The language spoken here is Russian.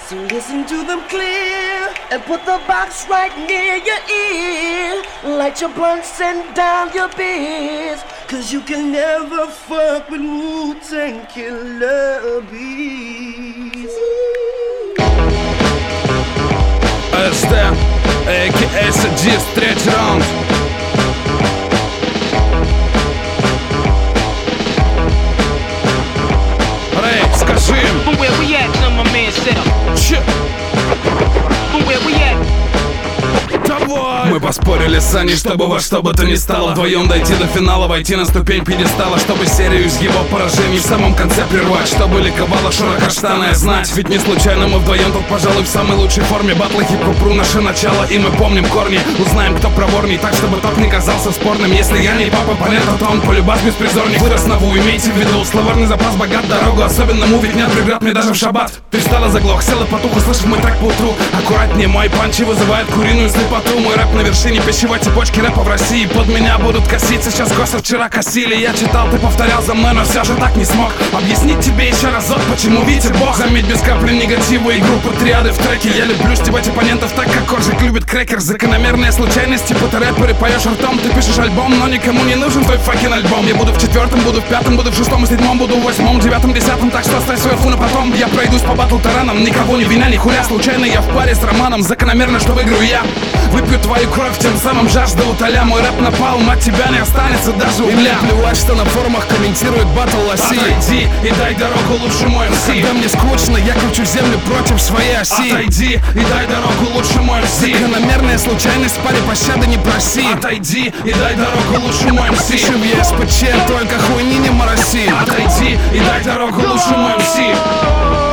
So listen to them clear and put the box right near your ear. Light your blunts and down your beers, 'cause you can never fuck with Wu-Tang Killer Bees. SD, a.k.a. Sadist, третий раунд. Рэй, скажи им. From where we at, now my man said up. Че? From where we at? Давай! Мы поспорили с Саней, чтобы во что бы то ни стало вдвоем дойти до финала, войти на ступень пьедестала, чтобы серию из его поражений в самом конце прервать, чтобы ликовала широкоштанная знать. Ведь не случайно мы вдвоем тут, пожалуй, в самой лучшей форме. Батлы хип-хопру наше начало, и мы помним корни. Узнаем, кто проворней, так чтобы топ не казался спорным. Если я не папа, понятно, то он полюбас беспризорник. Вырос на ву, имейте в виду, словарный запас богат, дорогу особенному ведь нет преград мне даже в шаббат. Перестала заглох, сел и потух, услышав мой трек поутру. Аккуратнее, мои панчи вызывают куриную слепоту. Мой рэп на вершине пищевой цепочки рэпа в России. Под меня будут косить, сейчас гости вчера косили. Я читал, ты повторял за мной, но все же так не смог объяснить тебе еще разок, почему видите Бог. Заметь, без капли негатива и группы триады в треке. Я люблю стебать оппонентов так, как Коржик любит крекер. Закономерные случайности, типа ты рэпер и поешь ртом. Ты пишешь альбом, но никому не нужен твой факин альбом. Я буду в 4-м, буду в 5-м, буду в 6-м и 7-м, буду в 8-м, 9-м, 10-м. Так что оставь свою фу на потом. Я пройдусь по батл таранам, никого не виня, ни хуя. Случайно я в паре с Романом, закономерно, что выиграю я. Выпью твою кровь, тем самым жажда утоля. Мой рэп напал, от тебя не останется даже угля. И плевать, что на форумах комментирует батл лоси. Отойди и дай дорогу лучшему МС. Когда мне скучно, я кручу землю против своей оси. Отойди и дай дорогу лучшему МС. Закономерная случайность, в паре пощады не проси. Отойди и дай дорогу лучшему МС. Пишу в ЕСПЧ, только хуйни не мороси. Отойди и дай дорогу лучшему МС.